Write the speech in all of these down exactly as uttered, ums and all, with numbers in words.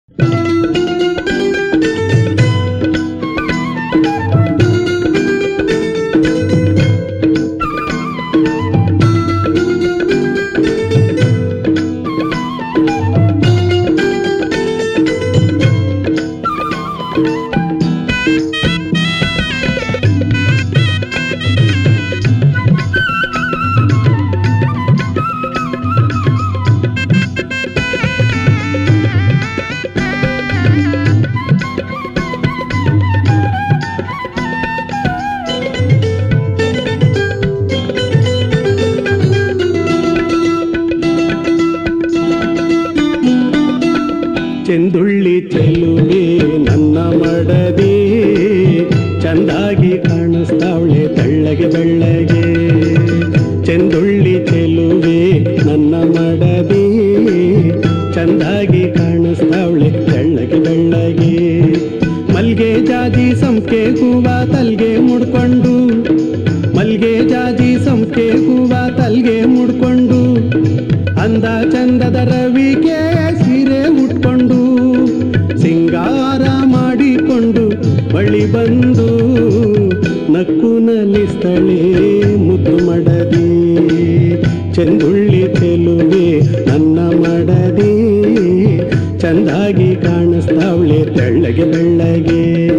ಚೆಂದುಳ್ಳಿ ಚೆಲುವೆ ನನ್ನ ಮಡದಿ, ಚಂದಾಗಿ ಕಾಣಿಸ್ತಾವಳೆ ತೆಳ್ಳಗೆ ಬೆಳ್ಳಗೆ. ಚೆಂದುಳ್ಳಿ ಚೆಲುವೆ ನನ್ನ ಮಡದಿ, ಚಂದಾಗಿ ಕಾಣಿಸ್ತಾವಳೆ ತೆಳ್ಳಗೆ ಬೆಳ್ಳಗೆ. ಮಲ್ಗೆ ಜಾಜಿ ಸಂಕೆ ಹೂವ ತಲ್ಗೆ ಮುಡ್ಕೊಂಡು, ಮಲ್ಗೆ ಜಾಜಿ ಸಂಕೆ ಹೂವ ತಲ್ಗೆ ಮುಡ್ಕೊಂಡು, ಅಂದ ಚಂದದ ರವಿಗೆ ಸೀರೆ ಉಟ್ಕೊಂಡು, ಸಿಂಗಾರ ಮಾಡಿಕೊಂಡು ಬಳಿ ಬಂದು ನಕ್ಕು ನಲಿಸ್ತಳೆ ಮುದ್ದು ಮಡದಿ. ಚೆಂದುಳ್ಳಿ ಚೆಲುವೆ ನನ್ನ ಮಡದಿ, ಚಂದಾಗಿ ಕಾಣಿಸ್ತಾವಳೆ ತೆಳ್ಳಗೆ ಬೆಳ್ಳಗೆ.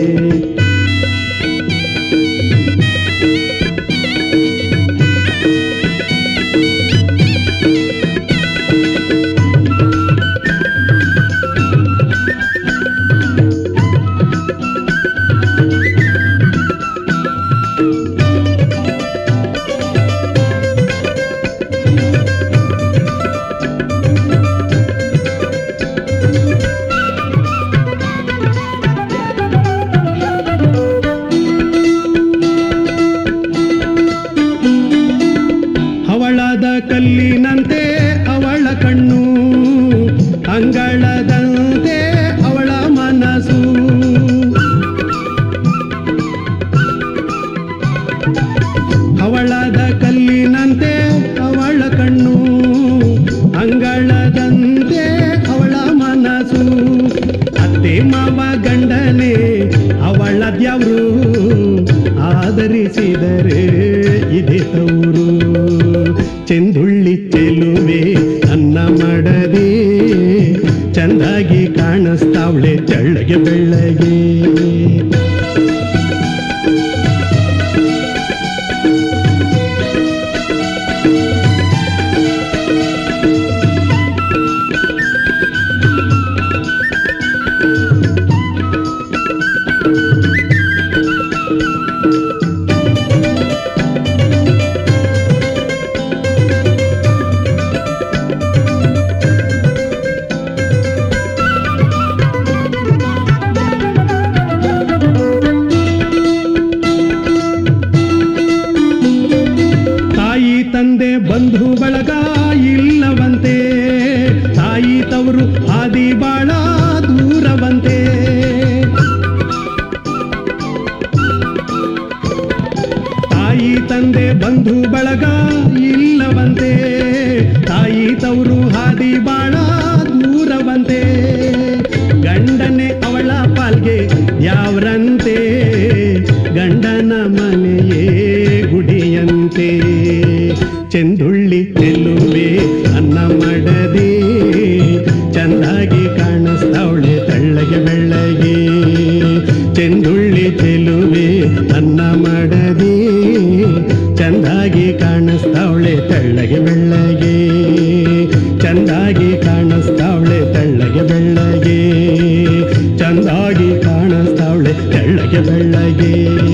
ಹವಳದ ಕಲ್ಲಿನಂತೆ ಅವಳ ಕಣ್ಣು, ಅಂಗಳದಂತೆ ಅವಳ ಮನಸ್ಸು. ಹವಳದ ಕಲ್ಲಿನಂತೆ ಅವಳ ಕಣ್ಣು, ಅಂಗಳದಂತೆ ಅವಳ ಮನಸ್ಸು. ಅತ್ತೆ ಮಾವ ಗಂಡನೆ ಅವಳ ದ್ಯಾವ್ರು, ಆದರಿಸಿದರೆ ಇದೆ ತವರು. ಚೆಂದುಳ್ಳಿ ಚೆಲುವೆ ನನ್ನ ಮಡದಿ, ಚಂದಾಗಿ ಕಾಣಿಸ್ತಾವಳೆ ತೆಳ್ಳಗೆ ಬೆಳ್ಳಗೆ. ತಂದೆ ಬಂಧು ಬಳಗ ಇಲ್ಲವಂತೆ, ತಾಯಿ ತವರು ಆದಿ ಬಾಳ ದೂರವಂತೆ. ತಾಯಿ ತಂದೆ ಬಂಧು ಬಳಗ ಇಲ್ಲವಂತೆ, ತಾಯಿ ತವರು ಆದಿ ಬಾಳ ದೂರವಂತೆ. ಗಂಡನೆ ಅವಳ ಪಾಲ್ಗೆ ಯಾವ್ರಂತೆ, ಗಂಡನ ಮನೆಯೇ ಗುಡಿಯಂತೆ. ಚೆಂದುಳ್ಳಿ ಚೆಲುವೆ ನನ್ನ ಮಡದಿ, ಚಂದಾಗಿ ಕಾಣಿಸ್ತಾವಳೆ ತೆಳ್ಳಗೆ ಬೆಳ್ಳಗೆ. ಚೆಂದುಳ್ಳಿ ಚೆಲುವೆ ನನ್ನ ಮಡದಿ, ಚಂದಾಗಿ ಕಾಣಿಸ್ತಾವಳೆ ತೆಳ್ಳಗೆ ಬೆಳ್ಳಗೆ. ಚಂದಾಗಿ ಕಾಣಿಸ್ತಾವಳೆ ತೆಳ್ಳಗೆ ಬೆಳ್ಳಗೆ. ಚಂದಾಗಿ ಕಾಣಿಸ್ತಾವಳೆ ತೆಳ್ಳಗೆ ಬೆಳ್ಳಗೆ.